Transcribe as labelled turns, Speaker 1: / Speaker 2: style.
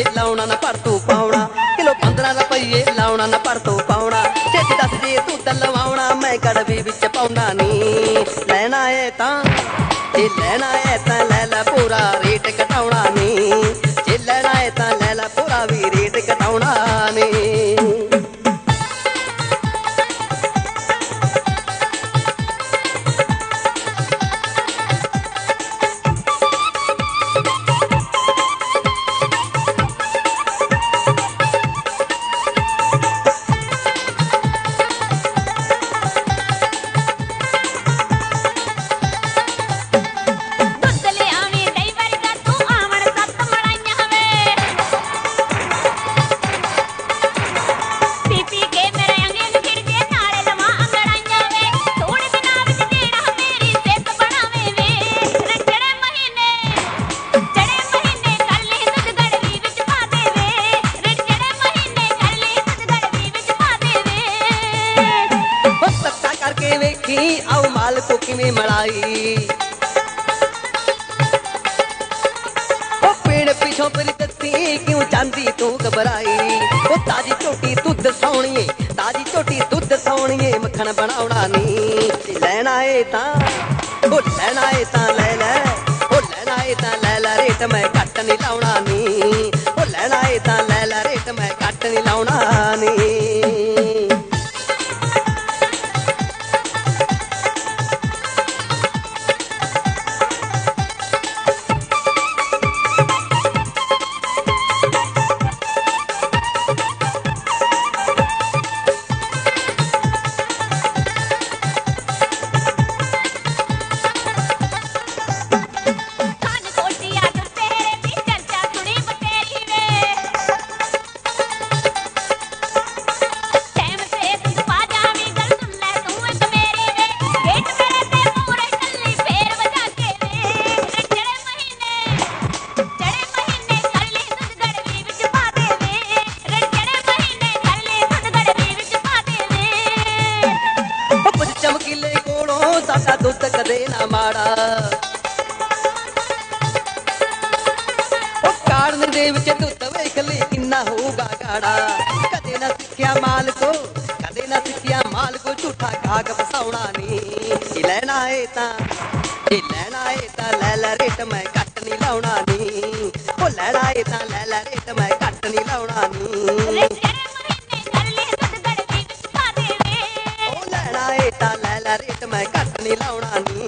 Speaker 1: ਲਾਉਣਾ ਨਾ ਪਰ ਤੂੰ ਪਾਉਣਾ ਕਿਲੋ 15 ਰੁਪਏ ਲਾਉਣਾ ਨਾ ਪਰ ਤੂੰ ਪਾਉਣਾ ਛੇਤੀ ਦੱਸ ਜੇ ਤੂੰ ਦਲਵਾਉਣਾ ਮੈਂ ਕੜਵੀ ਵਿੱਚ ਪਾਉਂਦਾ ਨੀ ਲੈਣਾ ਏ ਤਾਂ ਜੇ ਲੈਣਾ ਏ ਤਾਂ ਲੈ ਲੈ ਪੂਰਾ ਰੇਟ ਘਟਾਉਣਾ ਨੀ ਜੇ ਲੈਣਾ ਏ ਤਾਂ ਲੈ ਲੈ ਪੂਰਾ ਵੀ ਰੇਟ ਘਟਾਉਣਾ ਨੀ ਆਓ ਮਾਲ ਕੋ ਕਿਵੇਂ ਮਲਾਈ ਉਹ ਪੀੜ ਪਿਛੋਂ ਫਿਰ ਦੱਸੀ ਕਿਉਂ ਚਾਂਦੀ ਤੂੰ ਘਬਰਾਈ ਉਹ ਤਾਜੀ ਝੋਟੀ ਦੁੱਧ ਸੌਣੀਏ ਤਾਜੀ ਝੋਟੀ ਦੁੱਧ ਸੌਣੀਏ ਮੱਖਣ ਬਣਾਉਣਾ ਨੀ ਲੈਣਾ ਏ ਤਾਂ ਉਹ ਲੈਣਾ ਏ ਤਾਂ ਲੈ ਲੈ ਉਹ ਲੈਣਾ ਏ ਤਾਂ ਲੈ ਲੈ ਰੇਟ ਮੈਂ ਘੱਟ ਨਹੀਂ ਲਾਉਣਾ ਨੀ ਉਹ ਲੈਣਾ ਏ ਤਾਂ ਲੈ ਲੈ ਰੇਟ ਮੈਂ ਘੱਟ ਨਹੀਂ ਲਾਉਣਾ ਨੀ ਸਾਡਾ ਦੁੱਧ ਕਦੇ ਨਾ ਮਾੜਾ ਉਹ ਕਾਰਨ ਦੇ ਵਿੱਚ ਦੁੱਧ ਵੇਖ ਲਈ ਕਿੰਨਾ ਹੋਊਗਾ ਗਾੜਾ ਕਦੇ ਨਾ ਸਿੱਖਿਆ ਮਾਲ ਕੋ ਝੂਠਾ ਗਾਹਕ ਫਸਾਉਣਾ ਨੀ ਲੈਣਾ ਏ ਤਾਂ ਲੈ ਲੈ ਰੇਟ ਮੈਂ ਘੱਟ ਨਹੀਂ ਲਾਉਣਾ ਨੀ ਉਹ ਲੈਣਾ ਏ ਤਾਂ ਲੈ ਲੈ ਰੇਟ ਮੈਂ ਘੱਟ ਨਹੀਂ ਲਾਉਣਾ ਨੀ ਉਹ ਲੈਣਾ ਏ ਤਾਂ ਲੈ ਲੈ ਰੇਟ ਮੈਂ ਘੱਟ ਨਹੀਂ ਲਾਉਣਾ ਨੀ